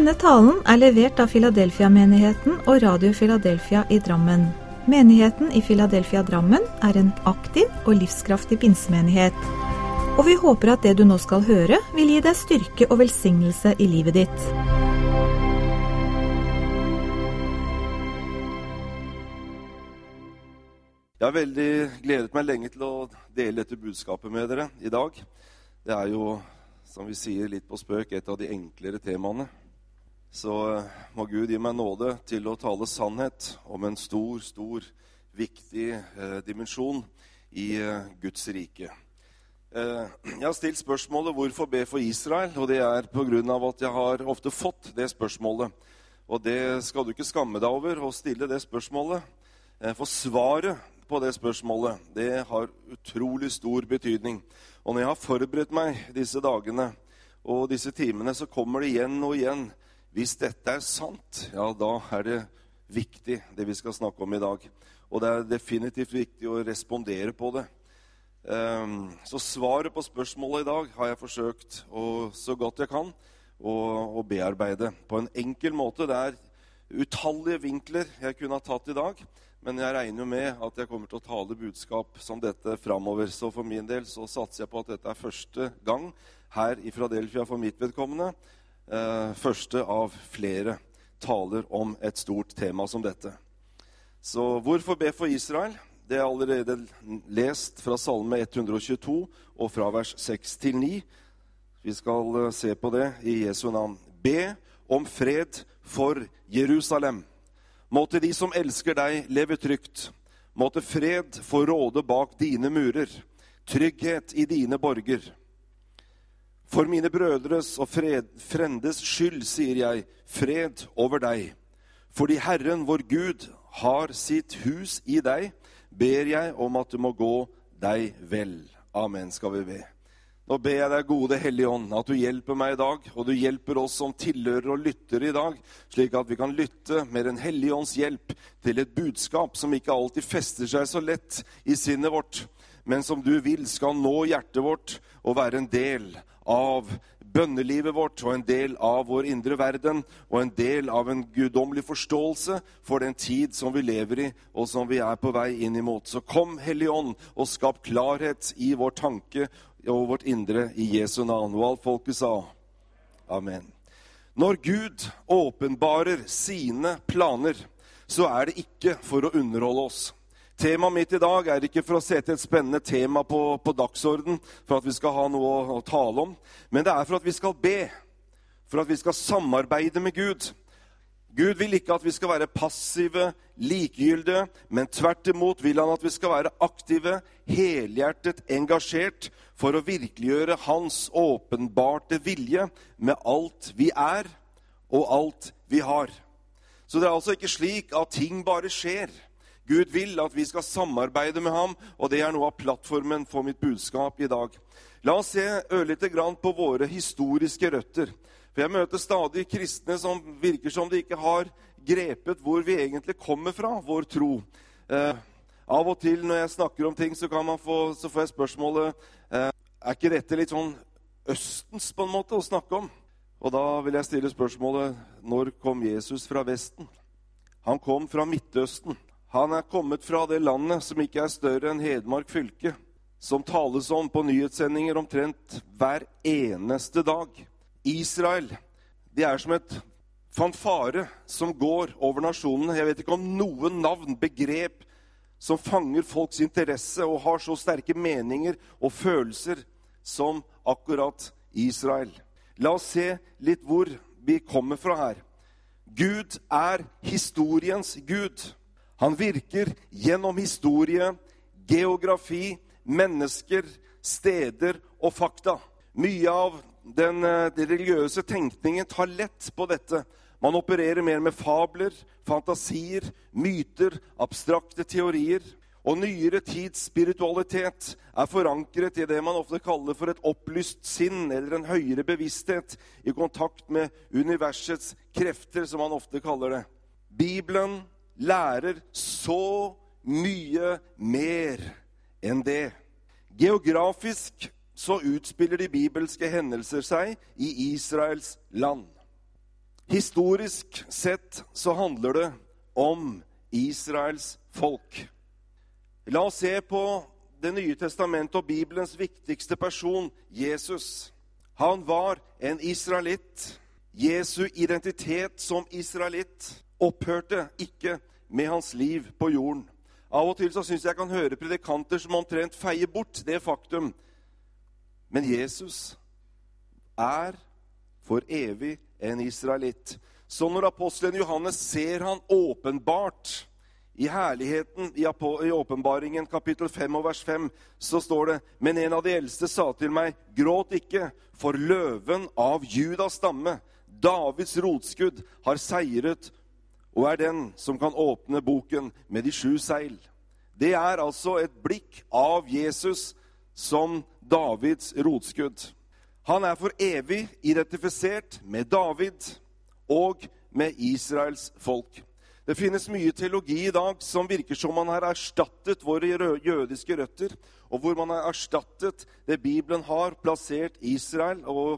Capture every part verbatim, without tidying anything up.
Denne talen er levert av Philadelphia-menigheten og Radio Philadelphia i Drammen. Menigheten i Philadelphia Drammen er en aktiv og livskraftig pinsemenighet. Og vi håper at det du nå skal høre vil gi deg styrke og velsignelse i livet ditt. Jeg har veldig gledet meg lenge til å dele dette budskapet med dere i dag. Det er jo, som vi sier litt på spøk, et av de enklere temaene. Så må Gud gi meg nåde til å tale sannhet om en stor, stor, viktig eh, dimensjon i eh, Guds rike. Eh, jeg har stilt spørsmålet hvorfor be for Israel, og det er på grunn av at jeg har ofte fått det spørsmålet. Og det skal du ikke skamme deg over å stille det spørsmålet. Eh, for svaret på det spørsmålet, det har utrolig stor betydning. Og når jeg har forberedt meg disse dagene og disse timene, så kommer det igjen og igjen. Hvis dette er sant, ja, da er det viktig, det vi skal snakke om i dag. Og det er definitivt viktig å respondere på det. Um, så svaret på spørsmålet i dag har jeg forsøkt, og så godt jeg kan, å, å bearbeide på en enkel måte. Det er utallige vinkler jeg kunne ha tatt i dag, men jeg regner jo med at jeg kommer til å tale budskap som dette fremover. Så for min del så satser jeg på at dette er første gang her i Philadelphia for mitt vedkommende. Uh, første av flere taler om et stort tema som dette. Så hvorfor be for Israel? Det er allerede lest fra Salme ett hundre og tjueto og fra vers seks til ni. Vi skal uh, se på det i Jesu navn. Be om fred for Jerusalem. Måtte de som elsker deg leve trygt. Måtte fred få råde bak dine murer. Trygghet i dine borger. For mine brødres og fred, frendes skyld, sier jeg, fred over deg. Fordi Herren, vår Gud, har sitt hus i deg, ber jeg om at det må gå deg vel. Amen, skal vi be. Nå ber jeg deg, gode Hellige Ånd, at du hjelper meg i dag, og du hjelper oss som tilhører og lytter i dag, slik at vi kan lytte med den Hellige Ånds hjelp til et budskap som ikke alltid fester seg så lett i sinnet vårt, men som du vil skal nå hjertet vårt og være en del av bønnelivet vårt og en del av vår indre verden og en del av en guddommelig forståelse for den tid som vi lever i og som vi er på vei inn imot. Så kom, Hellige Ånd, og skap klarhet i vår tanke og vårt indre i Jesu navn. Og alt folket sa, amen. Når Gud åpenbarer sine planer, så er det ikke for å underholde oss. Temaet mitt i dag er ikke for å sette et spennende tema på, på dagsorden, for at vi skal ha noe å, å tale om, men det er for at vi skal be, for at vi skal samarbeide med Gud. Gud vil ikke at vi skal være passive, likegyldige, men tvert imot vil han at vi skal være aktive, helhjertet, engasjert, for å virkeliggjøre hans åpenbarte vilje med alt vi er og alt vi har. Så det er altså ikke slik at ting bare skjer. Gud vil at vi skal samarbeide med ham, og det er noe av plattformen for mitt budskap i dag. La oss se ørlite grann på våre historiske røtter. For jeg møter stadig kristne som virker som de ikke har grepet hvor vi egentlig kommer fra, vår tro. Eh, av og til når jeg snakker om ting, så, kan man få, så får jeg spørsmålet, eh, er ikke dette litt sånn østens på en måte å snakke om? Og da vil jeg stille spørsmålet, når kom Jesus fra Vesten? Han kom fra Midtøsten. Han er kommet fra det landet som ikke er større enn Hedmark fylke, som tales om på nyhetssendinger omtrent hver eneste dag. Israel, det er som et fanfare som går over nasjonene. Jeg vet ikke om noen navn, begrep, som fanger folks interesse og har så sterke meninger og følelser som akkurat Israel. La oss se litt hvor vi kommer fra her. Gud er historiens Gud. Han virker gjennom historie, geografi, mennesker, steder og fakta. Mye av den, den religiøse tenkningen tar lett på dette. Man opererer mer med fabler, fantasier, myter, abstrakte teorier. Og nyere tids spiritualitet er forankret i det man ofte kaller for et opplyst sinn, eller en høyere bevissthet i kontakt med universets krefter, som man ofte kaller det. Bibelen lærer så mye mer enn det. Geografisk så utspiller de bibelske hendelser seg i Israels land. Historisk sett så handler det om Israels folk. La oss se på Det nye testamentet og Bibelens viktigste person, Jesus. Han var en israelitt. Jesu identitet som israelitt opphørte ikke med hans liv på jorden. Av og til så synes jeg jeg kan høre predikanter som omtrent feier bort det faktum. Men Jesus er for evig en israelitt. Så når apostelen Johannes ser han åpenbart i herligheten i åpenbaringen kapittel fem og vers fem, så står det: Men en av de eldste sa til meg, gråt ikke, for løven av Judas stamme, Davids rotskudd, har seiret og er den som kan åpne boken med de sju seil. Det er altså et blikk av Jesus som Davids rotskudd. Han er for evig identifisert med David og med Israels folk. Det finnes mye teologi i dag som virker som man har erstattet våre jødiske røtter, og hvor man har erstattet det Bibelen har, plassert Israel, og,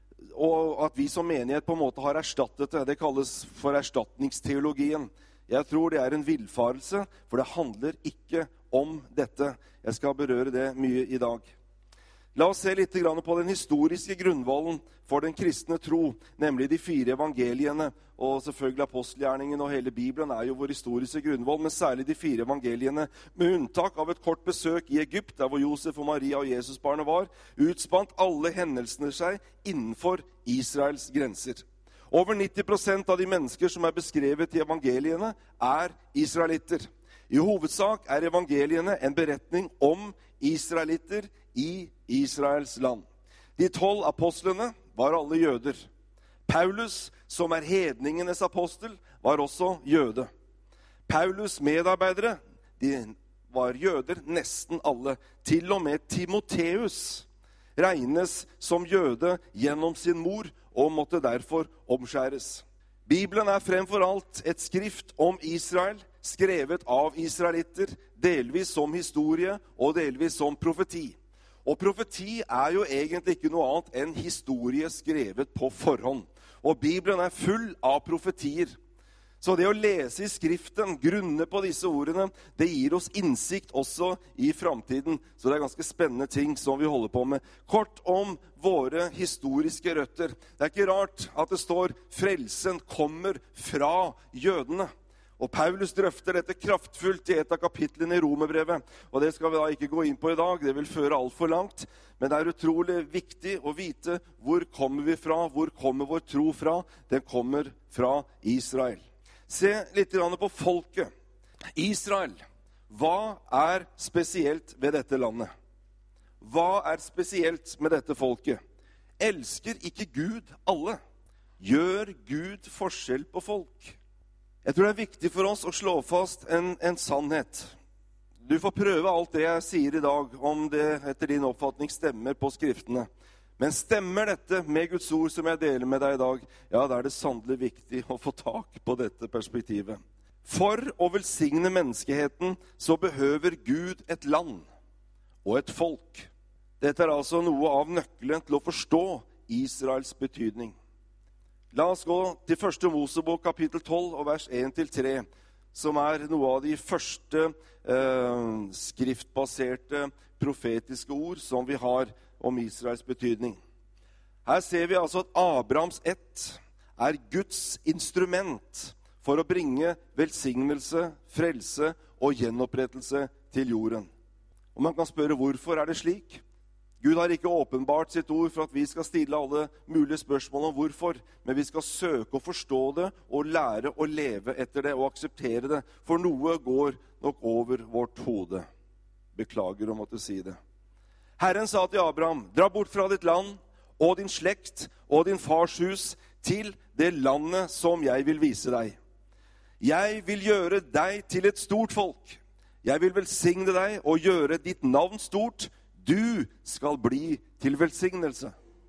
og at vi som menighet på en måte har erstattet det. Det kalles for erstatningsteologien. Jeg tror det er en villfarelse, for det handler ikke om dette. Jeg skal berøre det mye i dag. La oss se litt på den historiske grunnvollen for den kristne tro, nemlig de fire evangeliene, og selvfølgelig apostelgjerningen og hele Bibelen er jo vår historiske grunnvoll, men særlig de fire evangeliene, med unntak av et kort besøk i Egypt, der hvor Josef og Maria og Jesusbarnet var, utspant alle hendelsene seg innenfor Israels grenser. Over nitti prosent av de mennesker som er beskrevet i evangeliene er israelitter. I hovedsak er evangeliene en beretning om israelitter i Israels land. De tolv apostlene var alle jøder. Paulus, som er hedningenes apostel, var også jøde. Paulus' medarbeidere, de var jøder, nesten alle. Til og med Timoteus regnes som jøde gjennom sin mor, og måtte derfor omskjæres. Bibelen er fremfor alt et skrift om Israel, skrevet av israelitter, delvis som historie og delvis som profeti. Og profeti er jo egentlig ikke noe annet enn historie skrevet på forhånd. Og Bibelen er full av profetier. Så det å lese i skriften, grunne på disse ordene, det gir oss innsikt også i fremtiden. Så det er ganske spennende ting som vi holder på med. Kort om våre historiske røtter. Det er ikke rart at det står frelsen kommer fra jødene. Og Paulus drøfter dette kraftfullt i et av kapitlene i Romerbrevet. Og det skal vi da ikke gå inn på i dag, det vil føre alt for langt. Men det er utrolig viktig å vite hvor kommer vi fra, hvor kommer vår tro fra. Den kommer fra Israel. Se litt på folket. Israel, hva er spesielt ved dette landet? Hva er spesielt med dette folket? Elsker ikke Gud alle? Gjør Gud forskjell på folk? Jeg tror det er viktig for oss å slå fast en, en sannhet. Du får prøve alt det jeg sier i dag, om det etter din oppfatning stemmer på skriftene. Men stemmer dette med Guds ord som jeg deler med deg i dag, ja, da er det sannelig viktig å få tak på dette perspektivet. For å velsigne menneskeheten så behøver Gud et land og et folk. Dette er altså noe av nøkkelen til å forstå Israels betydning. La oss gå til første Mosebok kapittel tolv og vers en til tre, som er noe av de første eh, skriftbaserte profetiske ord som vi har om Israels betydning. Her ser vi altså at Abrahams ett er Guds instrument for å bringe velsignelse, frelse og gjenopprettelse til jorden. Og man kan spørre, hvorfor er det slik? Gud har ikke åpenbart sitt ord for at vi skal stille alle mulige spørsmål om hvorfor, men vi skal søke å forstå det og lære å leve etter det og akseptere det, for noe går nok over vårt hode. Beklager å måtte si det. Herren sa til Abraham, dra bort fra ditt land og din slekt og din fars hus til det landet som jeg vil vise deg. Jeg vil gjøre deg til et stort folk. Jeg vil velsigne deg og gjøre ditt navn stort. Du skal bli til velsignelse.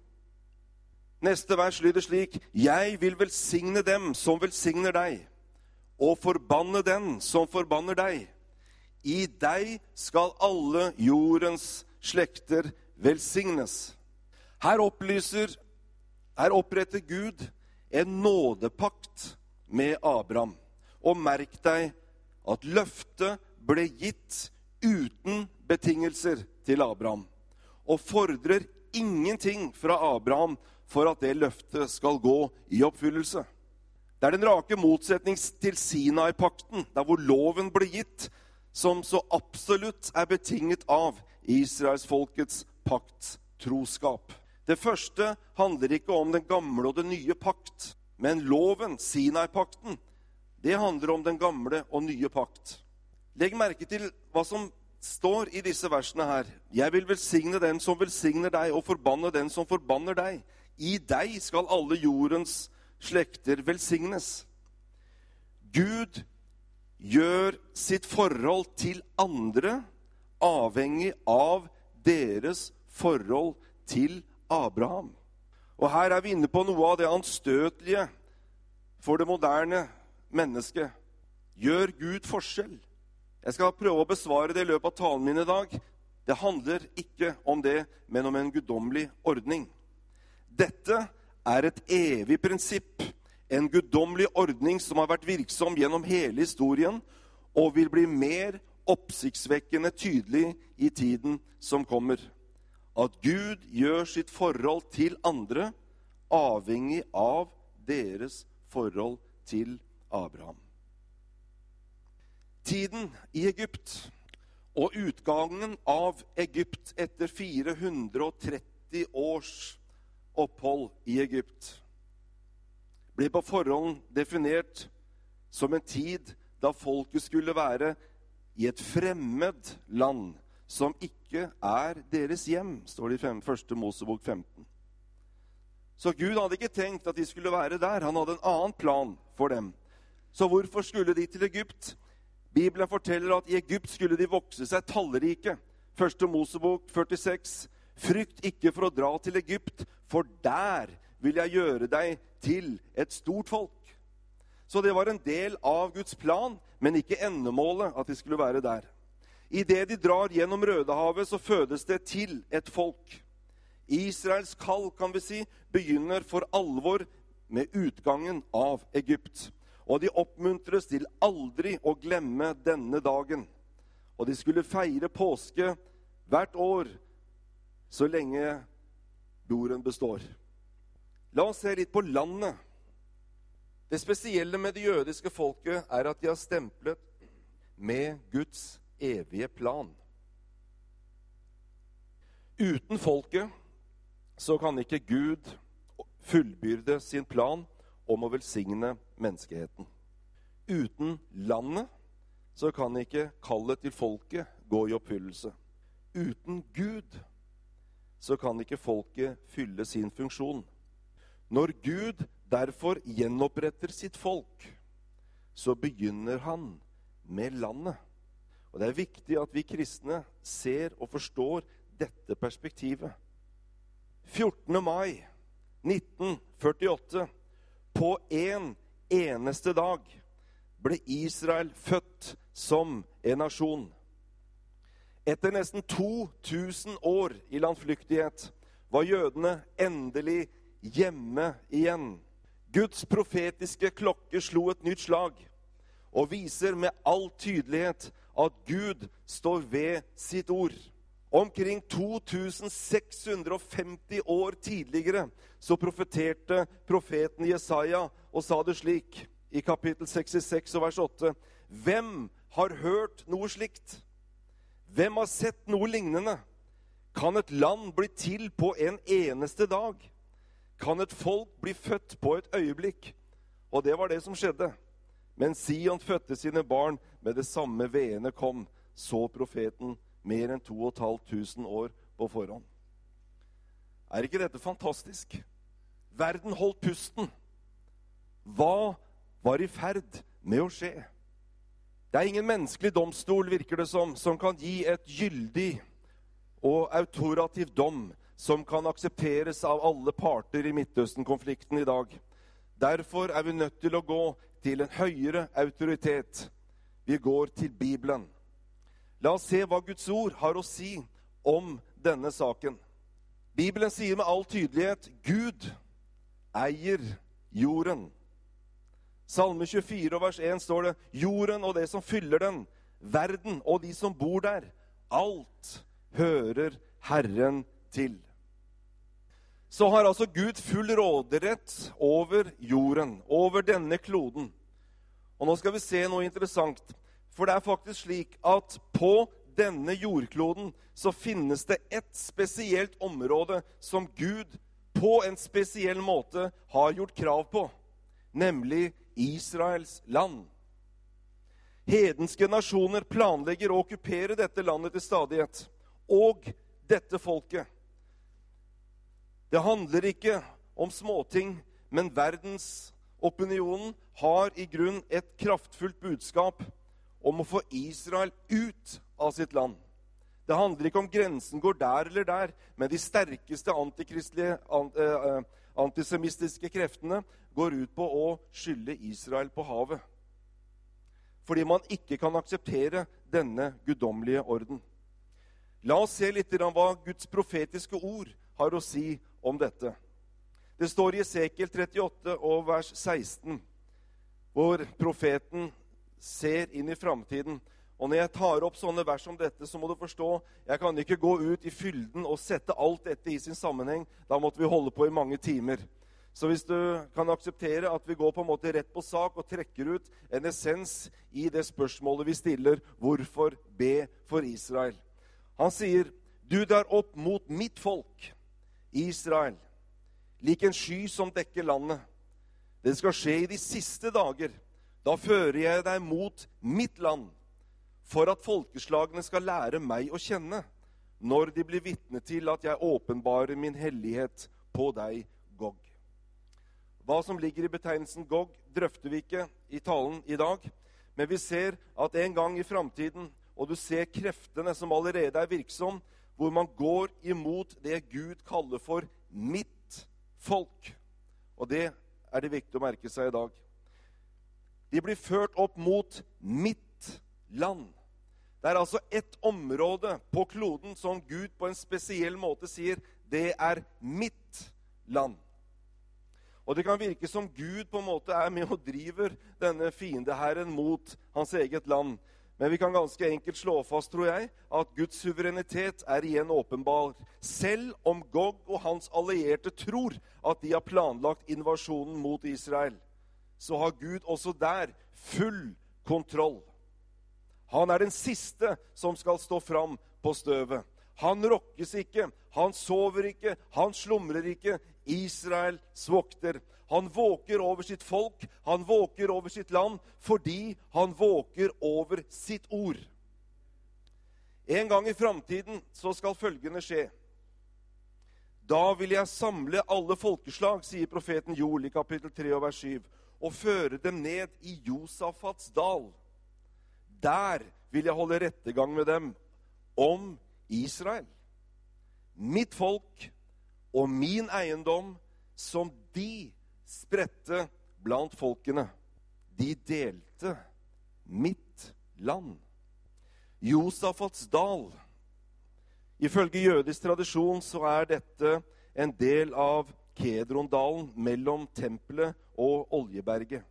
Neste vers lyder slik, jeg vil velsigne dem som velsigner deg, og forbanne den som forbanner deg. I deg skal alle jordens slekter velsignes. Her opplyser, her oppretter Gud en nådepakt med Abraham. Og merk deg at løftet ble gitt uten betingelser til Abraham, og fordrer ingenting fra Abraham for at det løftet skal gå i oppfyllelse. Det er den rake motsetning til Sinai-pakten, der hvor loven ble gitt, som så absolutt er betinget av Israels folkets pakttroskap. Det første handler ikke om den gamle og den nye pakt, men loven, Sinai-pakten, det handler om den gamle og nye pakt. Legg merke til hva som står i disse versene her. Jeg vil velsigne den som velsigner deg, og forbanne den som forbanner deg. I deg skal alle jordens slekter velsignes. Gud gjør sitt forhold til andre avhengig av deres forhold til Abraham. Og her er vi inne på noe av det anstøtelige for det moderne mennesket. Gjør Gud forskjell? Jeg skal prøve å besvare det i løpet av talen min i dag. Det handler ikke om det, men om en guddommelig ordning. Dette er et evig prinsipp, en guddommelig ordning som har vært virksom gjennom hele historien, og vil bli mer oppsiktsvekkende tydelig i tiden som kommer. At Gud gjør sitt forhold til andre avhengig av deres forhold til Abraham. Tiden i Egypt og utgangen av Egypt etter fire hundre og tretti års opphold i Egypt ble på forhånd definert som en tid da folket skulle være i et fremmed land som ikke er deres hjem, står det i første Mosebok femten. Så Gud hadde ikke tenkt at de skulle være der. Han hadde en annen plan for dem. Så hvorfor skulle de til Egypt? Bibelen forteller at i Egypt skulle de vokse seg tallrike. første Mosebok førtiseks. Frykt ikke for å dra til Egypt, for der vil jeg gjøre deg til et stort folk. Så det var en del av Guds plan, men ikke endemålet at de skulle være der. I det de drar gjennom Rødehavet, så fødes det til et folk. Israels kall, kan vi si, begynner for alvor med utgangen av Egypt. Og de oppmuntres til aldri å glemme denne dagen. Og de skulle feire påske hvert år, så lenge jorden består. La oss se litt på landet. Det spesielle med det jødiske folket er at de har stemplet med Guds evige plan. Uten folket så kan ikke Gud fullbyrde sin plan om å velsigne menneskeheten. Uten landet så kan ikke kallet til folket gå i oppfyllelse. Uten Gud så kan ikke folket fylle sin funksjon. Når Gud derfor gjenoppretter sitt folk, så begynner han med landet. Og det er viktig at vi kristne ser og forstår dette perspektivet. fjortende mai nitten førtiåtte, på en eneste dag, ble Israel født som en nasjon. Etter nesten to tusen år i landflyktighet var jødene endelig hjemme igjen. Guds profetiske klokke slo et nytt slag og viser med all tydelighet at Gud står ved sitt ord. Omkring to tusen seks hundre og femti år tidligere så profeterte profeten Jesaja og sa det slik i kapittel sekstiseks og vers åtte. Hvem har hørt noe slikt? Hvem har sett noe lignende? Kan et land bli til på en eneste dag? Kan et folk bli født på et øyeblikk? Og det var det som skjedde. Men Sion fødte sine barn med det samme veene kom, så profeten mer enn to og et halvt tusen år på forhånd. Er ikke dette fantastisk? Verden holdt pusten. Hva var i ferd med å skje? Det er ingen menneskelig domstol, virker det som, som kan gi et gyldig og autorativ dom som kan aksepteres av alle parter i Midtøsten-konflikten i dag. Derfor er vi nødt til å gå til en høyere autoritet. Vi går til Bibelen. La oss se hva Guds ord har å si om denne saken. Bibelen sier med all tydelighet, Gud eier jorden. Salme tjuefire og vers én står det, jorden og det som fyller den, verden og de som bor der, alt hører Herren til. Så har altså Gud full råderett over jorden, over denne kloden. Og nå skal vi se noe interessant, for det er faktisk slik at på denne jordkloden så finnes det et spesielt område som Gud på en spesiell måte har gjort krav på, nemlig Israels land. Hedenske nasjoner planlegger å okkupere dette landet til stadighet, og dette folket. Det handler ikke om småting, men verdensopinionen har i grunn et kraftfullt budskap om å få Israel ut av sitt land. Det handler ikke om grensen går der eller der, men de sterkeste antikristelige, antisemistiske kreftene går ut på å skylde Israel på havet. Fordi man ikke kan akseptere denne guddommelige orden. La oss se litt om hva Guds profetiske ord har å si om dette. Det står i Esekiel trettiåtte og vers seksten, hvor profeten ser inn i framtiden. Og når jeg tar opp sånne vers som dette, så må du forstå, jeg kan ikke gå ut i fylden og sette alt dette i sin sammenheng. Da måtte vi holde på i mange timer. Så hvis du kan akseptere at vi går på en måte rett på sak og trekker ut en essens i det spørsmålet vi stiller, hvorfor be for Israel? Han sier, du drar opp mot mitt folk, Israel, lik en sky som dekker landet. Det skal skje i de siste dager. Da fører jeg deg mot mitt land, for at folkeslagene skal lære meg å kjenne, når de blir vitne til at jeg åpenbarer min hellighet på deg, Gog. Hva som ligger i betegnelsen Gog, drøfter vi ikke i talen i dag, men vi ser at en gang i framtiden, og du ser kreftene som allerede er virksom, hvor man går imot det Gud kaller for mitt folk. Og det er det viktig å merke seg i dag. De blir ført opp mot mitt land. Det er altså et område på kloden som Gud på en spesiell måte sier, det er mitt land. Og det kan virke som Gud på en måte er med og driver denne fiendeherren mot hans eget land. Men vi kan ganske enkelt slå fast, tror jeg, at Guds suverenitet er igjen åpenbar. Selv om Gog og hans allierte tror at de har planlagt invasjonen mot Israel, så har Gud også der full kontroll. Han er den siste som skal stå fram på støvet. Han rokkes ikke, han sover ikke, han slumrer ikke. Israels vokter. Han våker over sitt folk, han våker over sitt land, fordi han våker over sitt ord. En gang i framtiden så skal følgende skje. Da vil jeg samle alle folkeslag, sier profeten Joel i kapittel tre og vers syv, og føre dem ned i Josafats dal. Der vil jeg holde rettegang med dem om Israel, mitt folk og min eiendom, som de spredte blant folkene. De delte mitt land. Josafats dal. Ifølge jødisk tradisjon så er dette en del av Kedrondalen mellom tempelet og Oljeberget.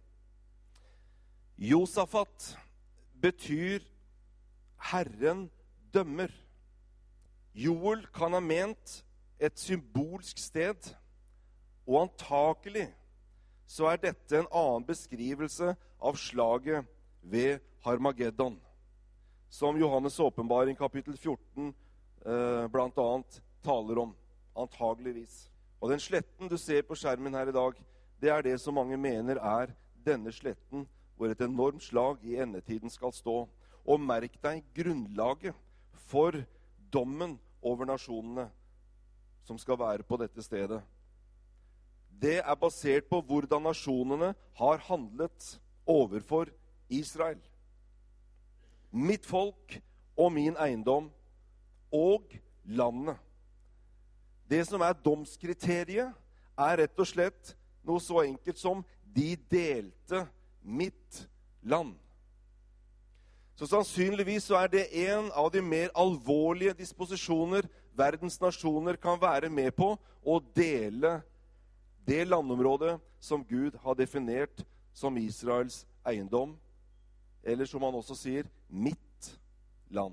Josafat betyr Herren dømmer. Joel kan ha ment et symbolsk sted, og antakelig så er dette en annen beskrivelse av slaget ved Harmageddon, som Johannes åpenbaring kapittel fjorten eh, blant annet taler om, antageligvis. Og den sletten du ser på skjermen her i dag, det er det som mange mener er denne sletten, hvor et enormt slag i endetiden skal stå. Og merk deg grunnlaget for dommen over nasjonene som skal være på dette stedet. Det er basert på hvordan nasjonene har handlet overfor Israel. Mitt folk og min eiendom og landet. Det som er domskriteriet er rett og slett noe så enkelt som de delte mitt land. Så sannsynligvis så er det en av de mer alvorlige disposisjoner verdens nasjoner kan være med på, å dele det landområdet som Gud har definert som Israels eiendom, eller som han også sier, mitt land.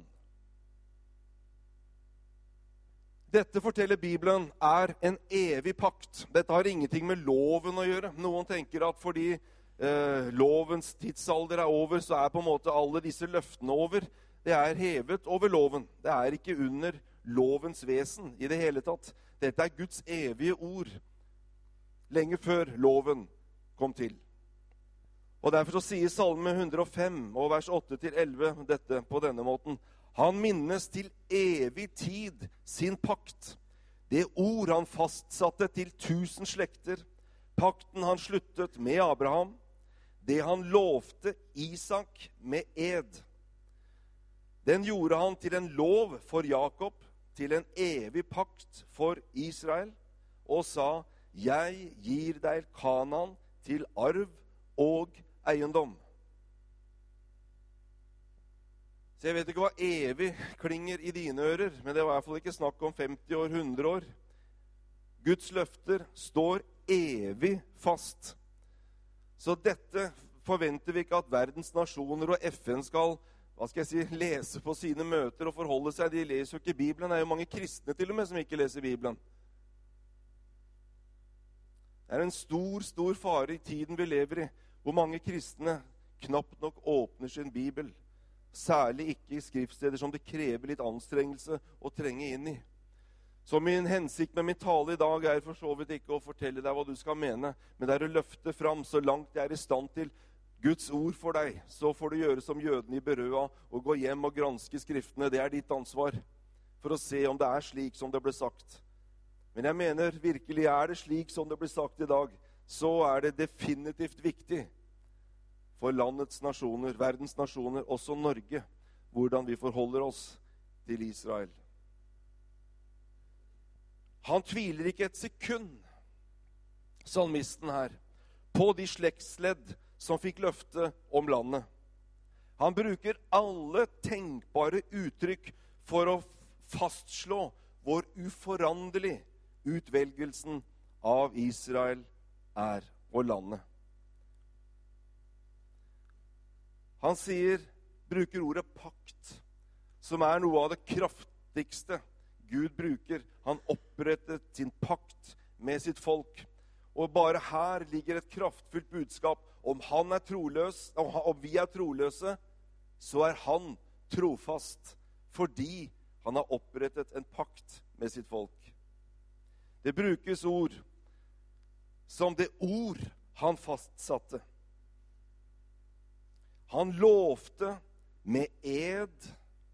Dette forteller Bibelen er en evig pakt. Dette har ingenting med loven å gjøre. Noen tenker at fordi eh, lovens tidsalder er over, så er på en måte alle disse løftene over. Det er hevet over loven. Det er ikke under lovens vesen i det hele tatt. Dette er Guds evige ord, lenge før loven kom til. Og derfor så sier Salme hundre og fem og vers åtte til elleve dette på denne måten. Han minnes til evig tid sin pakt, det ord han fastsatte til tusen slekter, pakten han sluttet med Abraham, det han lovte Isak med ed. Den gjorde han til en lov for Jakob, til en evig pakt for Israel, og sa, jeg gir deg Kanaan til arv og eiendom. Så jeg vet ikke hva evig klinger i dine ører, men det var i hvert fall ikke snakk om femti år, hundre år. Guds løfter står evig fast. Så dette forventer vi ikke at verdens nasjoner og F N skal, hva skal jeg si, lese på sine møter og forholde seg. De leser jo ikke Bibelen. Det er jo mange kristne til og med som ikke leser Bibelen. Det er en stor, stor fare i tiden vi lever i, hvor mange kristne knapt nok åpner sin Bibel. Særlig ikke i skriftsteder som det krever litt anstrengelse å trenge inn i. Så min hensikt med min tale i dag er for så vidt ikke å fortelle deg hva du skal mene, men det er å løfte fram så langt jeg er i stand til Guds ord for deg. Så får du gjøre som jødene i Berøa og gå hjem og granske skriftene. Det er ditt ansvar for å se om det er slik som det ble sagt. Men jeg mener virkelig er det slik som det ble sagt i dag, så er det definitivt viktig for landets nasjoner, verdens nasjoner, også Norge, hvordan vi forholder oss til Israel. Han tviler ikke et sekund, salmisten her, på de slektsledd som fikk løfte om landet. Han bruker alle tenkbare uttrykk for å fastslå hvor uforanderlig utvelgelsen av Israel er og landet. Han sier, bruker ordet pakt, som er noe av det kraftigste Gud bruker. Han opprettet sin pakt med sitt folk. Og bare her ligger et kraftfullt budskap. Om han er troløs, om vi er troløse, så er han trofast, fordi han har opprettet en pakt med sitt folk. Det brukes ord som det ord han fastsatte. Han lovte med ed.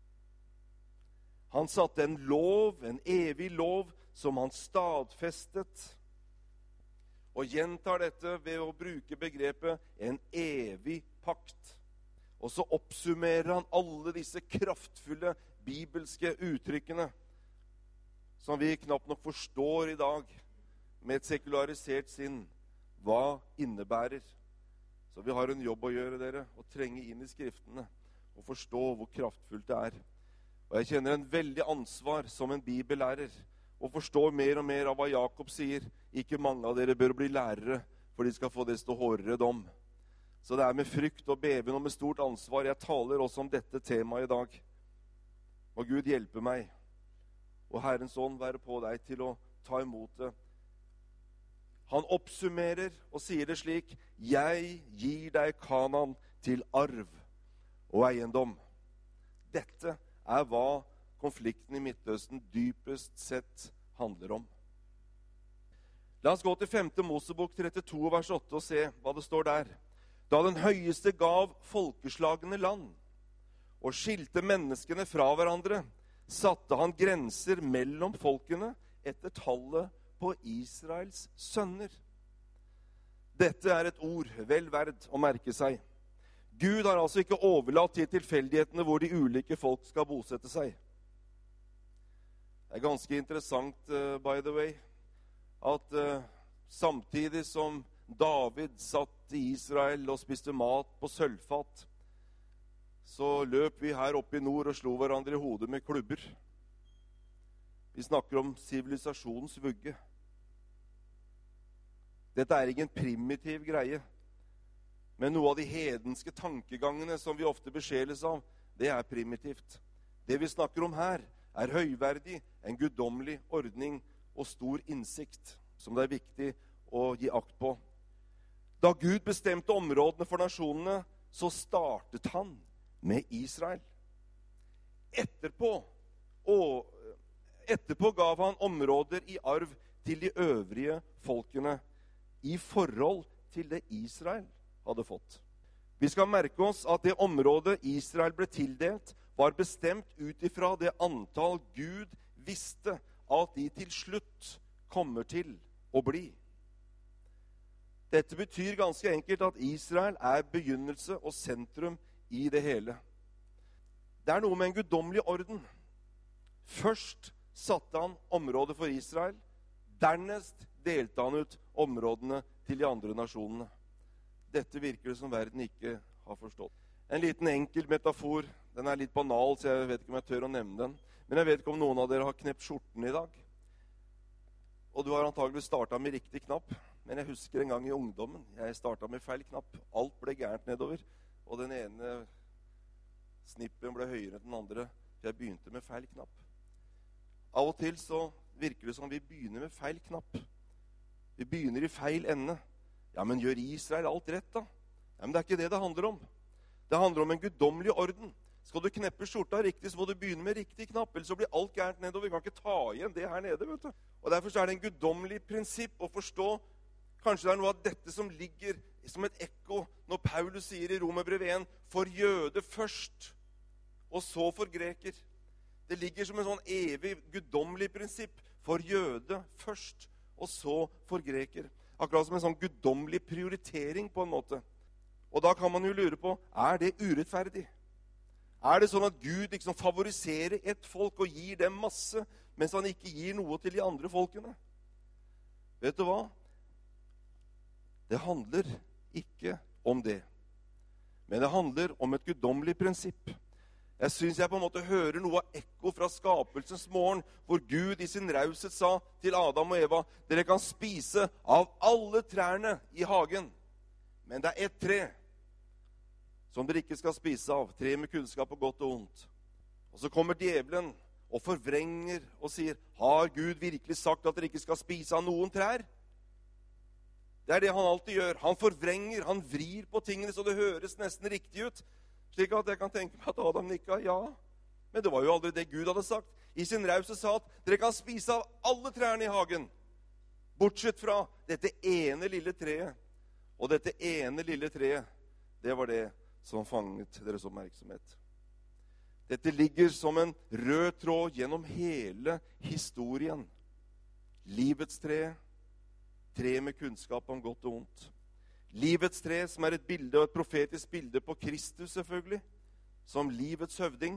Han satte en lov, en evig lov, som han stadfestet. Og gjentar dette ved å bruke begrepet en evig pakt. Og så oppsummerer han alle disse kraftfulle bibelske uttrykkene som vi knapt nok forstår i dag med et sekularisert sinn. Hva innebærer? Så vi har en jobb å gjøre, dere, å trenge inn i skriftene og forstå hvor kraftfullt det er. Og jeg kjenner en veldig ansvar som en bibellærer og forstår mer og mer av hva Jakob sier. Ikke mange av dere bør bli lærere, for de skal få desto hårdere dom. Så det er med frykt og beven og med stort ansvar jeg taler også om dette temaet i dag. Må Gud hjelpe meg, og Herrens ånd være på deg til å ta imot det. Han oppsummerer og sier det slik, jeg gir deg Kanaan til arv og eiendom. Dette er hva konflikten i Midtøsten dypest sett handler om. La oss gå til femte Mosebok trettito vers åtte og se hva det står der. Da den høyeste gav folkeslagene land og skilte menneskene fra hverandre, satte han grenser mellom folkene etter tallet på Israels sønner. Dette er et ord vel verd å merke seg. Gud har altså ikke overlatt til tilfeldighetene hvor de ulike folk skal bosette seg. Det er ganske interessant, uh, by the way, at uh, samtidig som David satt i Israel og spiste mat på sølvfat, så løp vi her oppe i nord og slo hverandre i hodet med klubber. Vi snakker om sivilisasjonens vugge. Dette er ikke en primitiv greie. Men noe av de hedenske tankegangene som vi ofte besjeles av, det er primitivt. Det vi snakker om her, er høyverdig, en guddommelig ordning og stor innsikt, som det er viktig å gi akt på. Da Gud bestemte områdene for nasjonene, så startet han med Israel. Etterpå, og etterpå gav han områder i arv til de øvrige folkene, i forhold til det Israel hadde fått. Vi skal merke oss at det området Israel ble tildelt, var bestemt ut ifra det antall Gud visste at de til slutt kommer til å bli. Dette betyr ganske enkelt at Israel er begynnelse og sentrum i det hele. Det er noe med en guddommelig orden. Først satte han området for Israel, dernest delte han ut områdene til de andre nasjonene. Dette virker det som verden ikke har forstått. En liten enkel metafor, den er litt banal, så jeg vet ikke om jeg tør å nevne den. Men jeg vet ikke om noen av dere har knept skjorten i dag. Og du har antagelig startet med riktig knapp. Men jeg husker en gang i ungdommen, jeg startet med feil knapp. Alt ble gærent nedover, og den ene snippen ble høyere enn den andre. For jeg begynte med feil knapp. Av og til så virker det som vi begynner med feil knapp. Vi begynner i feil ende. Ja, men gjør Israel alt rett da? Ja, men det er ikke det det handler om. Det handler om en guddommelig orden. Skal du kneppe skjorta riktig, så må du begynne med riktig knapp, ellers så blir alt gærent nedover. Vi kan ikke ta igjen det her nede, vet du. Og derfor så er det en guddommelig prinsipp å forstå. Kanskje det er noe av dette som ligger som et ekko når Paulus sier i Romerbrevet en, for jøde først, og så for greker. Det ligger som en sånn evig guddommelig prinsipp, for jøde først, og så for greker. Akkurat som en sånn guddommelig prioritering på en måte. Og da kan man jo lure på, er det urettferdig? Er det sånn at Gud liksom favoriserer ett folk og gir dem masse, mens han ikke gir noe til de andre folkene? Vet du hva? Det handler ikke om det. Men det handler om et guddommelig prinsipp. Jeg synes jeg på en måte hører noe av ekko fra skapelsens morgen, hvor Gud i sin raushet sa til Adam og Eva, dere kan spise av alle trærne i hagen, men det er ett tre som dere ikke skal spise av, tre med kunnskap og godt og ondt. Og så kommer djevelen og forvrenger og sier, har Gud virkelig sagt at dere ikke skal spise av noen trær? Det er det han alltid gjør. Han forvrenger, han vrir på tingene så det høres nesten riktig ut. Slik at jeg kan tenke meg at Adam nikka, ja. Men det var jo aldri det Gud hadde sagt. I sin rause sa at dere kan spise av alle trærne i hagen, bortsett fra dette ene lille treet. Og dette ene lille treet, det var det som fanget deres oppmerksomhet. Dette ligger som en rød tråd gjennom hele historien. Livets tre, tre med kunnskap om godt og ondt. Livets tre, som er et bilde og et profetisk bilde på Kristus selvfølgelig, som livets høvding,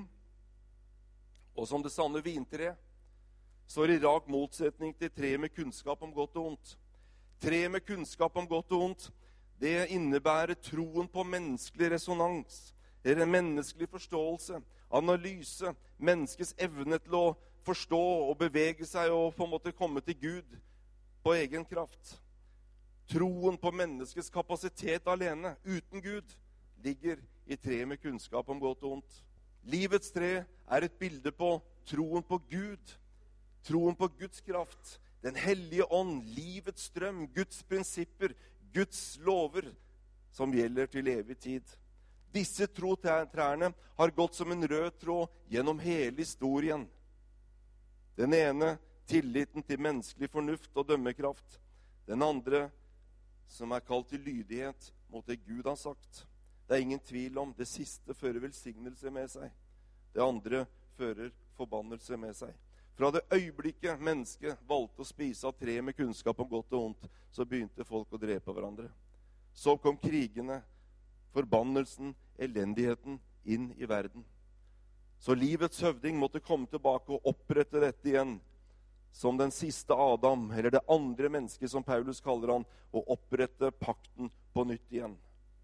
og som det sanne vintre, står i rak motsetning til tre med kunnskap om godt og ondt. Tre med kunnskap om godt og ondt, det innebærer troen på menneskelig resonans, eller menneskelig forståelse, analyse, menneskets evne til å forstå og bevege seg og på en måte komme til Gud på egen kraft. Troen på menneskets kapasitet alene, uten Gud, ligger i tre med kunnskap om godt og ondt. Livets tre er et bilde på troen på Gud, troen på Guds kraft, den hellige ånd, livets strøm, Guds prinsipper, Guds lover, som gjelder til evig tid. Disse trotrærne har gått som en rød tråd gjennom hele historien. Den ene, tilliten til menneskelig fornuft og dømmekraft. Den andre, som er kalt til lydighet mot det Gud har sagt. Det er ingen tvil om, det siste fører velsignelse med seg. Det andre fører forbannelse med seg. Fra det øyeblikket mennesket valgte å spise av tre med kunnskap om godt og ondt, så begynte folk å drepe hverandre. Så kom krigene, forbannelsen, elendigheten inn i verden. Så livets høvding måtte komme tilbake og opprette dette igjen, som den siste Adam, eller det andre mennesket som Paulus kaller han, og opprette pakten på nytt igjen.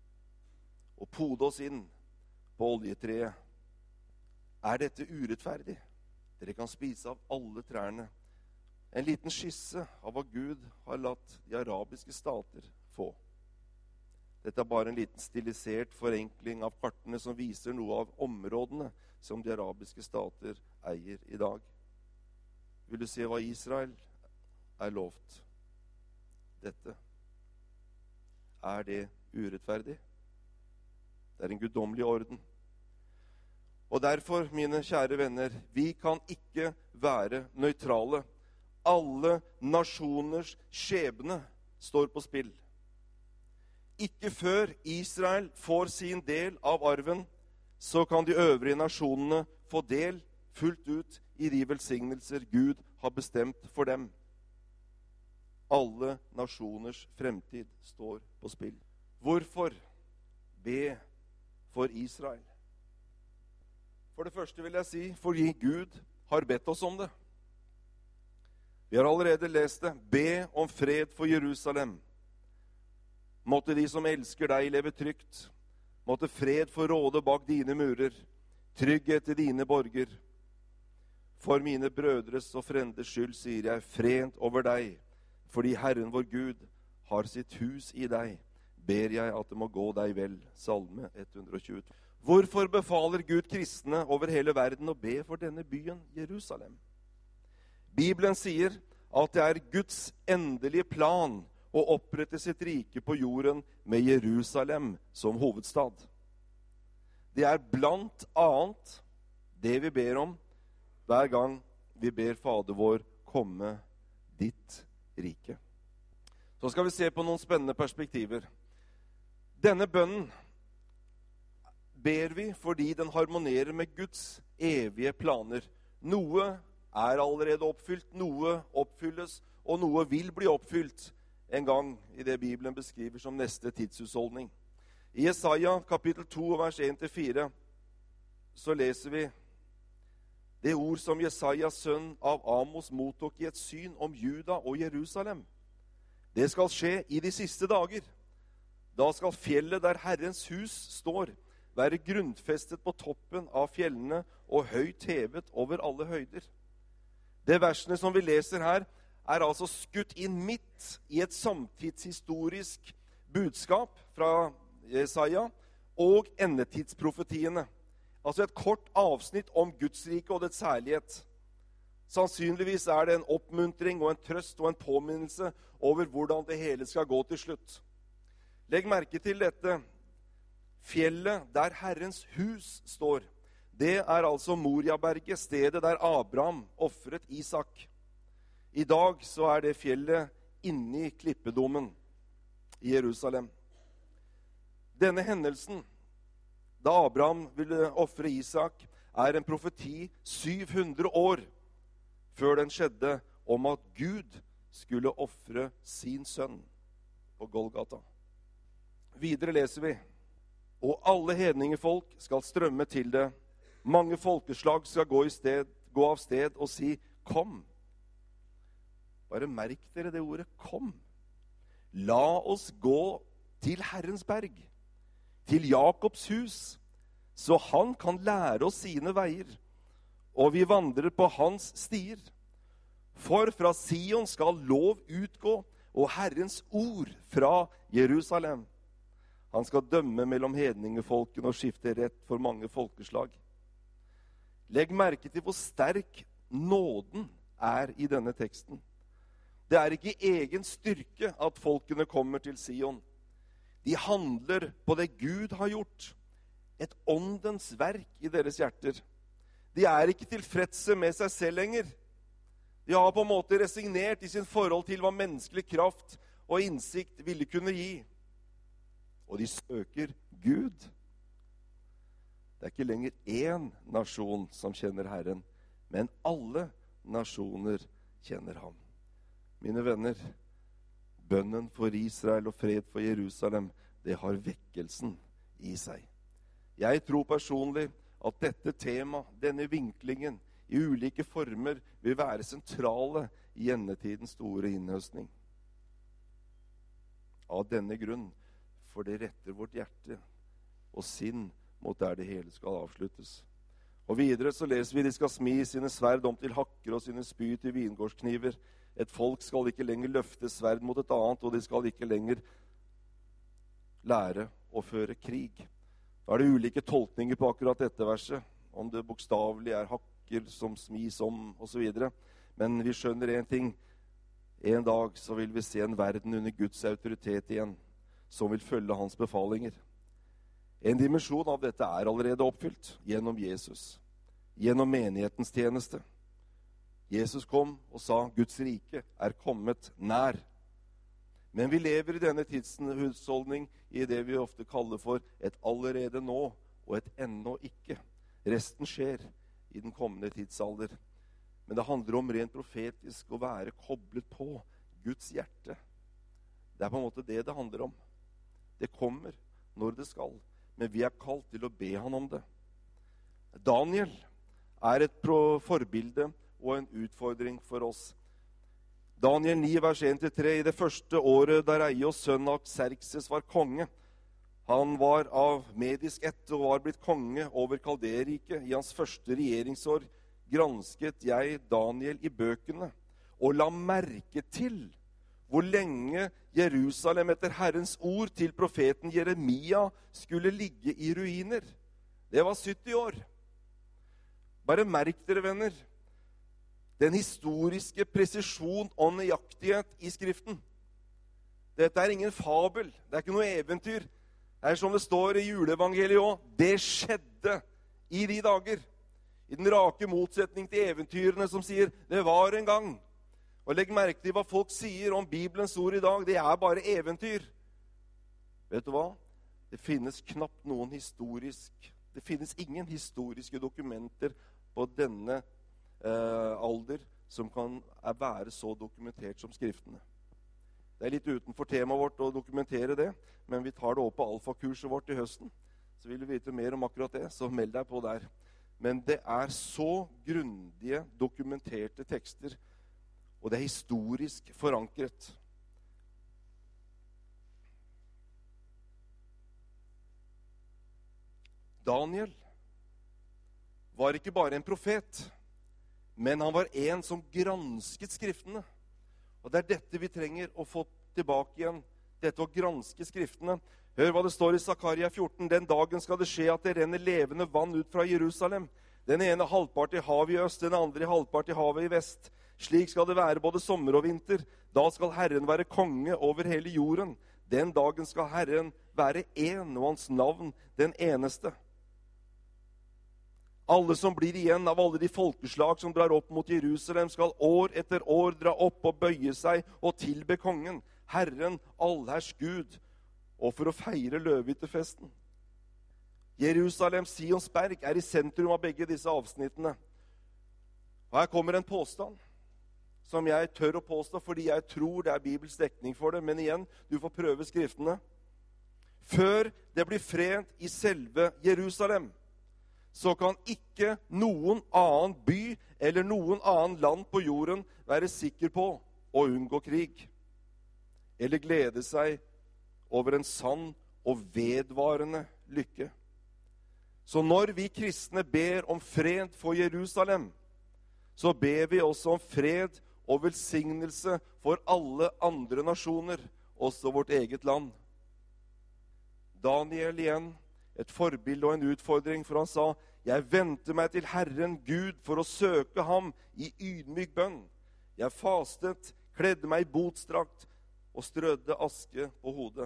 Og pode oss inn på oljetreet. Er dette urettferdig? Dere kan spise av alle trærne. en liten skisse av hva Gud har latt de arabiske stater få. Dette er bare en liten stilisert forenkling av kartene som viser noe av områdene som de arabiske stater eier i dag. Vil du se hva Israel er lovt? Dette. Er det urettferdig? Det er en guddommelig orden. Og derfor, mine kjære venner, vi kan ikke være nøytrale. Alle nasjoners skjebne står på spill. Ikke før Israel får sin del av arven, så kan de øvrige nasjonene få del fullt ut i de velsignelser Gud har bestemt for dem. Alle nasjoners fremtid står på spill. Hvorfor be for Israel? For det første vil jeg si, fordi Gud har bedt oss om det. Vi har allerede lest det. Be om fred for Jerusalem. Måtte de som elsker deg leve trygt. Måtte fred få råde bak dine murer. Trygghet til dine borger. For mine brødres og frenders skyld sier jeg frent over deg. Fordi Herren vår Gud har sitt hus i deg, ber jeg at det må gå deg vel. Salme ett hundre og tjueto. Hvorfor befaler Gud kristne over hele verden å be for denne byen, Jerusalem? Bibelen sier at det er Guds endelige plan å opprette sitt rike på jorden med Jerusalem som hovedstad. Det er blant annet det vi ber om hver gang vi ber Fader vår komme ditt rike. Så skal vi se på noen spennende perspektiver. Denne bønnen ber vi fordi den harmonerer med Guds evige planer. Noe er allerede oppfylt, noe oppfylles, og noe vil bli oppfylt en gang i det Bibelen beskriver som neste tidshusholdning. I Jesaja kapittel to, vers en til fire, så leser vi det ord som Jesaja, sønn av Amos, mottok i et syn om Juda og Jerusalem. Det skal skje i de siste dager. Da skal fjellet der Herrens hus står, være grunnfestet på toppen av fjellene og høyt hevet over alle høyder. Det versene som vi leser her, er altså skutt inn midt i et samtidshistorisk budskap fra Jesaja og endetidsprofetiene. Altså et kort avsnitt om Guds rike og dets herlighet. Sannsynligvis er det en oppmuntring og en trøst og en påminnelse over hvordan det hele skal gå til slutt. Legg merke til dette. Fjellet der Herrens hus står, det er altså Moriaberget, stedet der Abraham offret Isak. I dag så er det fjellet inni klippedommen i Jerusalem. Denne hendelsen, da Abraham ville offre Isak, er en profeti syv hundre år før den skjedde om at Gud skulle offre sin sønn på Golgata. Videre leser vi, og alle hedningefolk skal strømme til det. Mange folkeslag skal gå, i sted, gå av sted og si, kom. Bare merk dere det ordet, kom. La oss gå til Herrens berg, til Jakobs hus, så han kan lære oss sine veier, og vi vandrer på hans stier. For fra Sion skal lov utgå, og Herrens ord fra Jerusalem. Han skal dømme mellom hedningefolken og skifte rett for mange folkeslag. Legg merke til hvor sterk nåden er i denne teksten. Det er ikke i egen styrke at folkene kommer til Sion. De handler på det Gud har gjort. Et åndens verk i deres hjerter. De er ikke tilfredse med seg selv lenger. De har på en måte resignert i sin forhold til hva menneskelig kraft og innsikt ville kunne gi. Og de søker Gud. Det er ikke lenger én nasjon som kjenner Herren, men alle nasjoner kjenner ham. Mine venner, bønnen for Israel og fred for Jerusalem, det har vekkelsen i seg. Jeg tror personlig at dette tema, denne vinklingen, i ulike former vil være sentrale i endetidens store innhøstning. Av denne grunn, for det retter vårt hjerte og sinn mot der det hele skal avsluttes. Og videre så leser vi de skal smi sine sverd om til hakker og sine spyd til vingårdskniver. Et folk skal ikke lenger løfte sverd mot et annet, og de skal ikke lenger lære å føre krig. Da er det ulike tolkninger på akkurat dette verset, om det bokstavelig er hakker som smis om, og så videre. Men vi skjønner en ting. En dag så vil vi se en verden under Guds autoritet igjen, som vil følge hans befalinger. En dimensjon av dette er allerede oppfylt gjennom Jesus, gjennom menighetens tjeneste. Jesus kom og sa, Guds rike er kommet nær. Men vi lever i denne tidshusholdning i det vi ofte kaller for et allerede nå og et ennå ikke. Resten skjer i den kommende tidsalder. Men det handler om rent profetisk å være koblet på Guds hjerte. Det er på en måte det det handler om. Det kommer når det skal, men vi er kalt til å be han om det. Daniel er et forbilde og en utfordring for oss. Daniel ni, vers en til tre. I det første året Dareios sønn av Xerxes var konge. Han var av medisk ett og var blitt konge over Kalderiket. I hans første regjeringsår gransket jeg Daniel i bøkene og la merke til hvor lenge Jerusalem etter Herrens ord til profeten Jeremia skulle ligge i ruiner. Det var sytti år. Bare merk dere, venner, den historiske presisjon og nøyaktighet i Skriften. Dette er ingen fabel, det er ikke noe eventyr. Det er som det står i juleevangeliet også. Det skjedde i de dager. I den rake motsetning til eventyrene som sier, det var en gang. Og legg merke til hva folk sier om Bibelens ord i dag. Det er bare eventyr. Vet du hva? Det finnes knapt noen historisk, det finnes ingen historiske dokumenter på denne eh, alder som kan være så dokumentert som Skriftene. Det er litt utenfor temaet vårt å dokumentere det, men vi tar det opp på alfakurset vårt i høsten. Så vil du vite mer om akkurat det, så meld deg på der. Men det er så grundige, dokumenterte tekster, og det er historisk forankret. Daniel var ikke bare en profet, men han var en som gransket Skriftene. Og det er dette vi trenger å få tilbake igjen, dette å granske Skriftene. Hør hva det står i Zakaria fjorten. Den dagen skal det skje at det renner levende vann ut fra Jerusalem. Den ene halvpart i havet i øst, den andre halvpart i havet i vest. Slik skal det være både sommer og vinter. Da skal Herren være konge over hele jorden. Den dagen skal Herren være en, og hans navn den eneste. Alle som blir igjen av alle de folkeslag som drar opp mot Jerusalem, skal år etter år dra opp og bøye seg og tilbe kongen, Herren, allherrs Gud, og for å feire løvehyttefesten. Jerusalem, Sions berg, er i sentrum av begge disse avsnittene. Og her kommer en påstand som jeg tør å påstå, fordi jeg tror det er Bibels dekning for det. Men igjen, du får prøve Skriftene. Før det blir fred i selve Jerusalem, så kan ikke noen annen by eller noen annen land på jorden være sikker på å unngå krig, eller glede seg over en sann og vedvarende lykke. Så når vi kristne ber om fred for Jerusalem, så ber vi også om fred og velsignelse for alle andre nasjoner, også vårt eget land. Daniel igjen, et forbilde og en utfordring, for han sa, jeg vendte meg til Herren Gud for å søke ham i ydmyk bønn. Jeg fastet, kledde meg i botstrakt og strødde aske på hodet.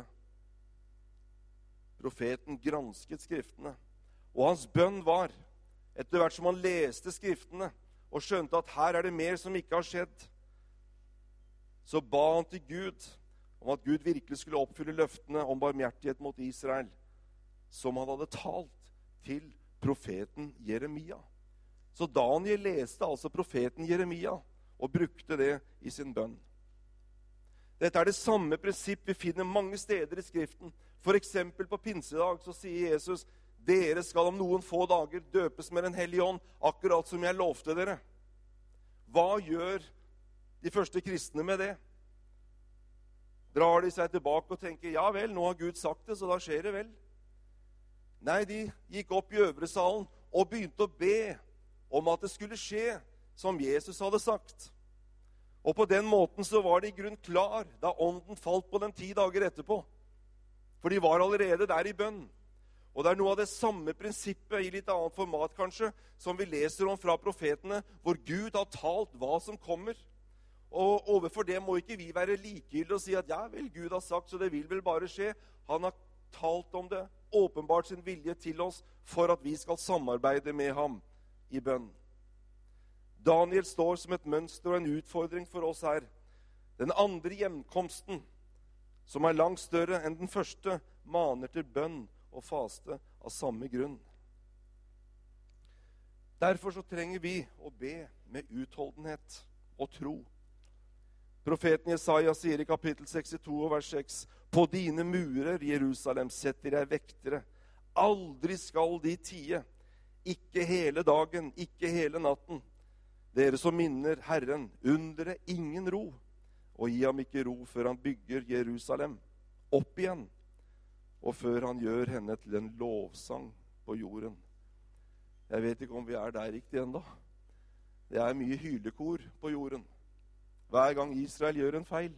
Profeten gransket Skriftene, og hans bønn var, etter hvert som han leste Skriftene og skjønte at her er det mer som ikke har skjedd, så ba han til Gud om at Gud virkelig skulle oppfylle løftene om barmhjertighet mot Israel, som han hadde talt til profeten Jeremia. Så Daniel leste altså profeten Jeremia og brukte det i sin bønn. Dette er det samme prinsipp vi finner mange steder i Skriften. For eksempel på pinsedag så sier Jesus, dere skal om noen få dager døpes med den hellige ånd, akkurat som jeg lovte dere. Hva gjør de første kristne med det? Drar de seg tilbake og tenker, ja vel, nå har Gud sagt det, så da skjer det vel. Nei, de gikk opp i øvre salen og begynte å be om at det skulle skje som Jesus hadde sagt. Og på den måten så var de i grunn klar da ånden falt på dem ti dager etterpå. For de var allerede der i bønn. Og det er noe av det samme prinsippet i litt annet format kanskje, som vi leser om fra profetene, hvor Gud har talt hva som kommer. Og overfor det må ikke vi være likegyldige og si at ja, vel, Gud har sagt, så det vil vel bare skje. Han har talt om det, åpenbart sin vilje til oss, for at vi skal samarbeide med ham i bønn. Daniel står som et mønster og en utfordring for oss her. Den andre hjemkomsten, som er langt større enn den første, maner til bønn og faste av samme grunn. Derfor så trenger vi å be med utholdenhet og tro. Profeten Jesaja sier i kapittel sekstito og vers seks, «På dine murer, Jerusalem, setter jeg vektere. Aldri skal de tie, ikke hele dagen, ikke hele natten. Dere som minner Herren, undre ingen ro, og gi ham ikke ro før han bygger Jerusalem opp igjen, og før han gjør henne til en lovsang på jorden.» Jeg vet ikke om vi er der riktig enda. Det er mye hylekor på jorden. Hver gang Israel gjør en feil.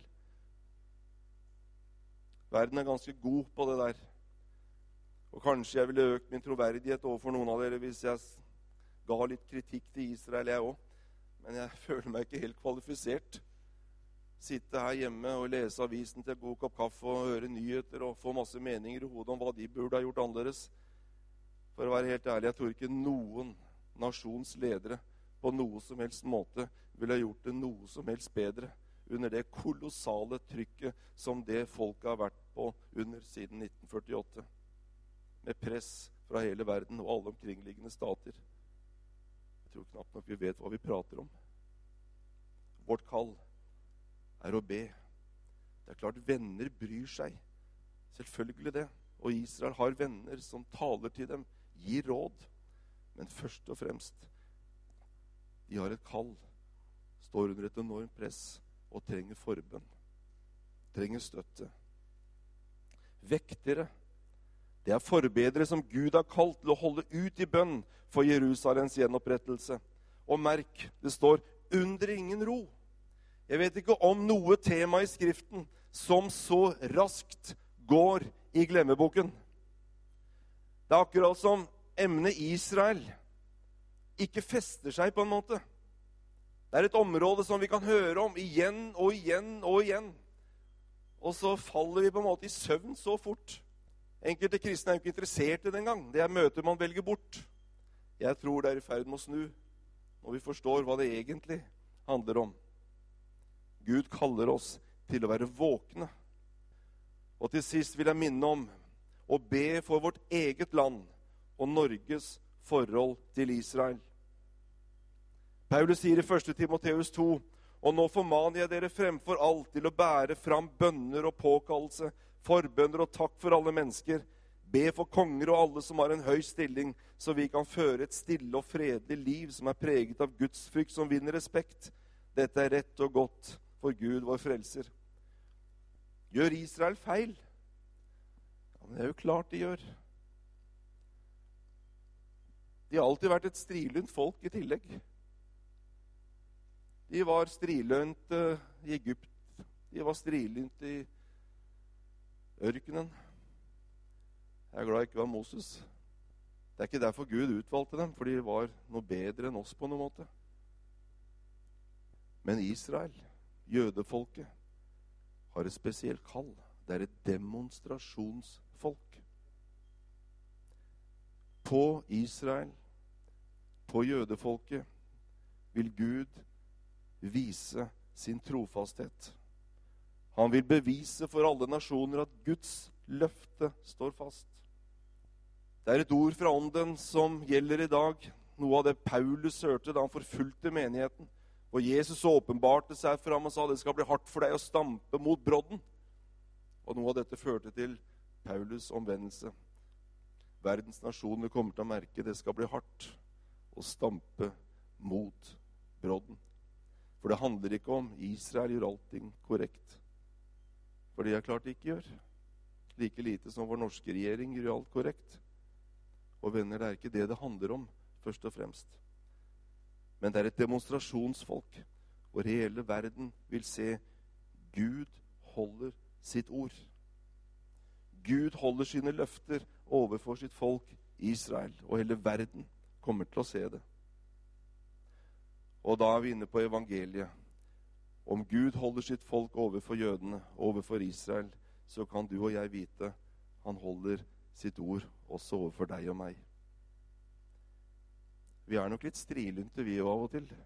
Verden er ganske god på det der. Og kanskje jeg ville økt min troverdighet overfor noen av dere hvis jeg ga litt kritikk til Israel, jeg også. Men jeg føler meg ikke helt kvalifisert. Sitte her hjemme og lese avisen til en god kopp kaffe og høre nyheter og få masse meninger i hodet om hva de burde ha gjort annerledes. For å være helt ærlig, jeg tror ikke noen nasjons ledere på noe som helst måte ville ha gjort det noe som helst bedre under det kolossale trykket som det folket har vært på under siden nitten førtiåtte. Med press fra hele verden og alle omkringliggende stater. Jeg tror knapt nok vi vet hva vi prater om. Vårt kall er å be. Det er klart venner bryr seg. Selvfølgelig det. Og Israel har venner som taler til dem, gir råd. Men først og fremst, de har et kall, står under et enormt press og trenger forbønn. Trenger støtte. Vektere, det er forbedere som Gud har kalt til å holde ut i bønn for Jerusalems gjenopprettelse. Og merk, det står under ingen ro. Jeg vet ikke om noe tema i Skriften som så raskt går i glemmeboken. Det er akkurat som emnet Israel ikke fester seg på en måte. Det er et område som vi kan høre om igjen og igjen og igjen. Og så faller vi på en måte i søvn så fort. Enkelte kristne er jo ikke interessert i det engang. Det er møter man velger bort. Jeg tror det er i ferd med å snu når vi forstår hva det egentlig handler om. Gud kaller oss til å være våkne. Og til sist vil jeg minne om å be for vårt eget land og Norges forhold til Israel. Paulus sier i første Timoteus to, og nå formaner jeg dere fremfor alt til å bære fram bønner og påkallelse, forbønner og takk for alle mennesker. Be for konger og alle som har en høy stilling, så vi kan føre et stille og fredelig liv som er preget av Guds frykt som vinner respekt. Dette er rett og godt for Gud, vår frelser. Gjør Israel feil? Ja, men det er jo klart de gjør. De har alltid vært et strilunt folk i tillegg. De var strilønt i Egypt. De var strilønt i ørkenen. Jeg er glad jeg ikke var Moses. Det er ikke derfor Gud utvalgte dem, for de var noe bedre enn oss på noen måte. Men Israel, jødefolket, har et spesielt kall. Det er et demonstrasjonsfolk. På Israel, på jødefolket, vil Gud vise sin trofasthet. Han vil bevise for alle nasjoner at Guds løfte står fast. Det er et ord fra ånden som gjelder i dag. Noe av det Paulus hørte da han forfulgte menigheten. Og Jesus åpenbarte seg for ham og sa, det skal bli hardt for deg å stampe mot brodden. Og noe av dette førte til Paulus' omvendelse. Verdens nasjoner kommer til å merke det skal bli hardt å stampe mot brodden. For det handler ikke om Israel gjør allting korrekt. For det er klart de ikke gjør. Like lite som vår norske regjering gjør alt korrekt. Og venner, det er ikke det det handler om, først og fremst. Men det er et demonstrasjonsfolk, og hele verden vil se Gud holder sitt ord. Gud holder sine løfter overfor sitt folk Israel, og hele verden kommer til å se det. Og da er vi inne på evangeliet. Om Gud holder sitt folk overfor jødene, overfor Israel, så kan du og jeg vite han holder sitt ord også overfor deg og meg. Vi er nok litt strilynte vi av og til.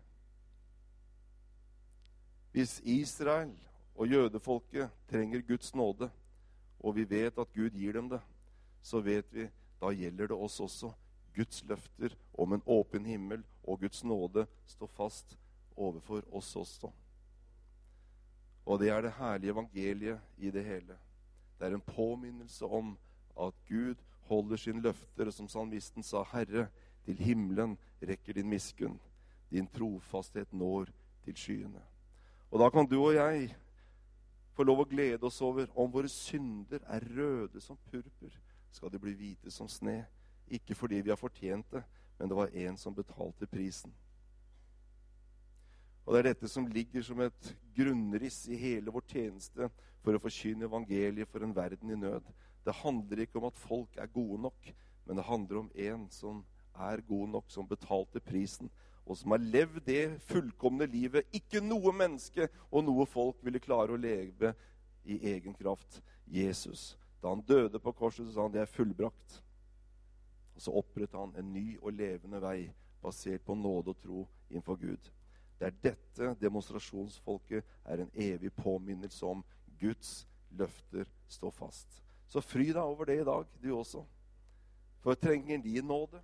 Hvis Israel og jødefolket trenger Guds nåde, og vi vet at Gud gir dem det, så vet vi, da gjelder det oss også. Guds løfter om en åpen himmel og Guds nåde står fast overfor oss også. Og det er det herlige evangeliet i det hele. Det er en påminnelse om at Gud holder sin løfter, som salmisten sa, Herre, til himmelen rekker din miskunn, din trofasthet når til skyene. Og da kan du og jeg få lov å glede oss over om våre synder er røde som purpur, skal de bli hvite som sne. Ikke fordi vi har fortjent det, men det var en som betalte prisen. Og det er dette som ligger som et grunnriss i hele vår tjeneste for å forkynne evangeliet for en verden i nød. Det handler ikke om at folk er gode nok, men det handler om en som er god nok, som betalte prisen, og som har levd det fullkomne livet ikke noe menneske og noe folk ville klare å leve i egen kraft. Jesus, da han døde på korset, så sa han det er fullbrakt. Og så opprettet han en ny og levende vei basert på nåde og tro innenfor Gud. Det er dette demonstrasjonsfolket er en evig påminnelse om. Guds løfter står fast. Så fry deg over det i dag, du også. For trenger de nåde?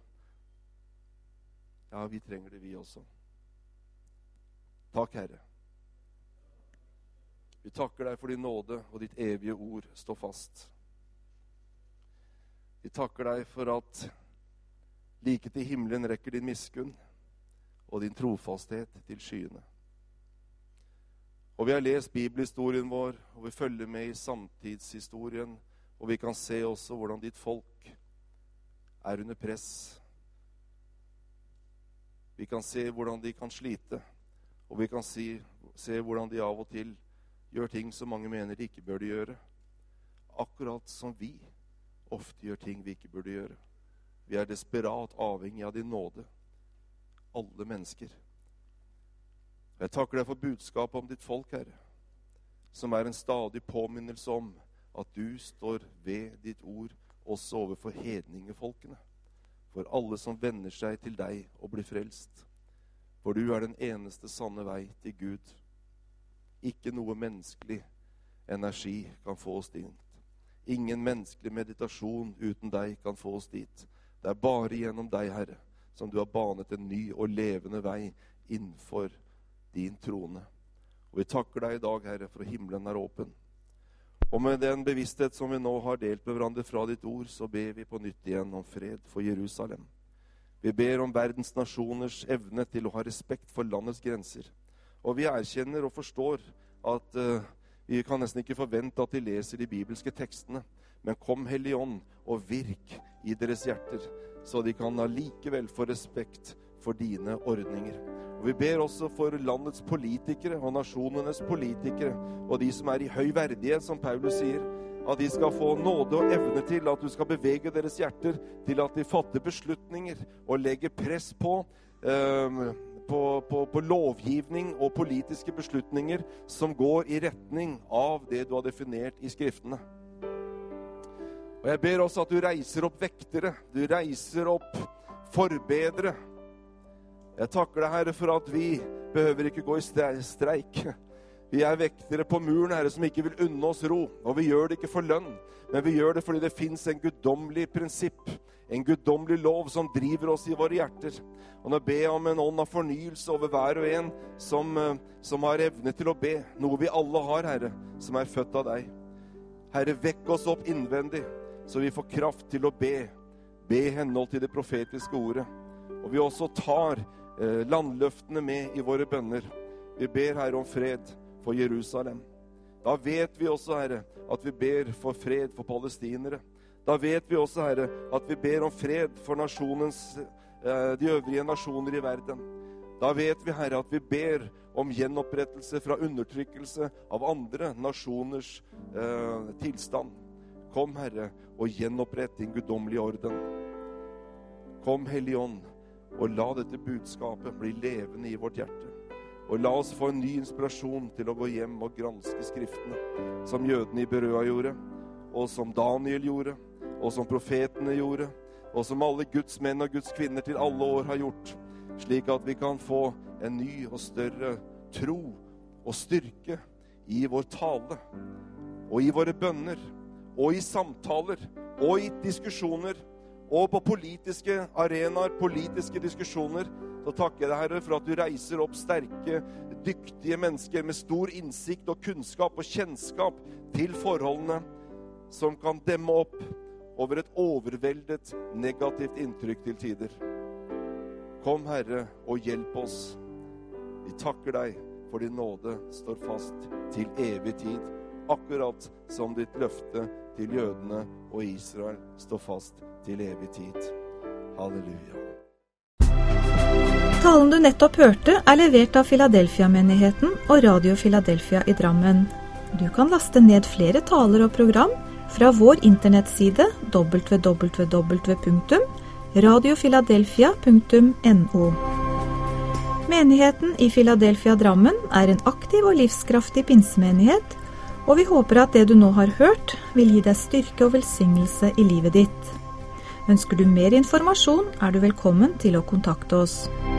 Ja, vi trenger det vi også. Takk, Herre. Vi takker deg for din nåde, og ditt evige ord står fast. Vi takker deg for at like til himmelen rekker din miskunn, og din trofasthet til skyene. Og vi har lest bibelhistorien vår, og vi følger med i samtidshistorien, og vi kan se også hvordan ditt folk er under press. Vi kan se hvordan de kan slite, og vi kan si, se hvordan de av og til gjør ting som mange mener de ikke burde gjøre. Akkurat som vi ofte gjør ting vi ikke burde gjøre. Vi er desperat avhengig av din nåde. Alle mennesker. Jeg takker deg for budskapet om ditt folk, Herre, som er en stadig påminnelse om at du står ved ditt ord også overfor hedningefolkene, for alle som vender seg til deg og blir frelst. For du er den eneste sanne vei til Gud. Ikke noe menneskelig energi kan få oss dit. Ingen menneskelig meditasjon uten deg kan få oss dit. Det er bare gjennom deg, Herre, som du har banet en ny og levende vei innenfor din trone. Og vi takker deg i dag, Herre, for himmelen er åpen. Og med den bevissthet som vi nå har delt med hverandre fra ditt ord, så ber vi på nytt igjen om fred for Jerusalem. Vi ber om verdens nasjoners evne til å ha respekt for landets grenser. Og vi erkjenner og forstår at uh, vi kan nesten ikke forvente at de leser de bibelske tekstene. Men kom, Hellige Ånd, og virk i deres hjerter, så de kan allikevel få respekt for dine ordninger. Og vi ber også for landets politikere og nasjonenes politikere, og de som er i høy verdighet, som Paulus sier, at de skal få nåde og evne til at du skal bevege deres hjerter til at de fatter beslutninger og legger press på, um, på, på, på lovgivning og politiske beslutninger som går i retning av det du har definert i skriftene. Og jeg ber også at du reiser opp vektere, du reiser opp forbedre. Jeg takker deg, Herre, for at vi behøver ikke gå i streik. Vi er vektere på muren, Herre, som ikke vil unne oss ro. Og vi gjør det ikke for lønn, men vi gjør det fordi det finnes en guddommelig prinsipp, en guddommelig lov som driver oss i våre hjerter. Og nå ber jeg om en ånd av fornyelse over hver og en som, som har evne til å be, noe vi alle har, Herre, som er født av deg. Herre, vekk oss opp innvendig, så vi får kraft til å be, be i henhold til det profetiske ordet. Og vi også tar eh, landløftene med i våre bønner. Vi ber, Herre, om fred for Jerusalem. Da vet vi også, Herre, at vi ber for fred for palestinere. Da vet vi også, Herre, at vi ber om fred for nasjonens, eh, de øvrige nasjoner i verden. Da vet vi, Herre, at vi ber om gjenopprettelse fra undertrykkelse av andre nasjoners eh, tilstand. Kom, Herre, og gjenopprett din guddommelige orden. Kom, Hellige Ånd, og la dette budskapet bli levende i vårt hjerte. Og la oss få en ny inspirasjon til å gå hjem og granske skriftene, som jødene i Berøa gjorde, og som Daniel gjorde, og som profetene gjorde, og som alle Guds menn og Guds kvinner til alle år har gjort, slik at vi kan få en ny og større tro og styrke i vår tale, og i våre bønner, og i samtaler, og i diskusjoner, og på politiske arenaer, politiske diskusjoner. Så takker jeg deg, Herre, for at du reiser opp sterke, dyktige mennesker med stor innsikt og kunnskap og kjennskap til forholdene, som kan demme opp over et overveldet negativt inntrykk til tider. Kom, Herre, og hjelp oss. Vi takker deg for din nåde står fast til evig tid, akkurat som ditt løfte til jødene og Israel står fast til evig tid. Halleluja. Talen du nettopp hørte er levert av Philadelphia-menigheten og Radio Philadelphia i Drammen. Du kan laste ned flere taler og program fra vår internettside w w w punktum radio philadelphia punktum no. Menigheten i Philadelphia Drammen er en aktiv og livskraftig pinsemenighet, og vi håper at det du nå har hørt vil gi deg styrke og velsignelse i livet ditt. Ønsker du mer informasjon, er du velkommen til å kontakte oss.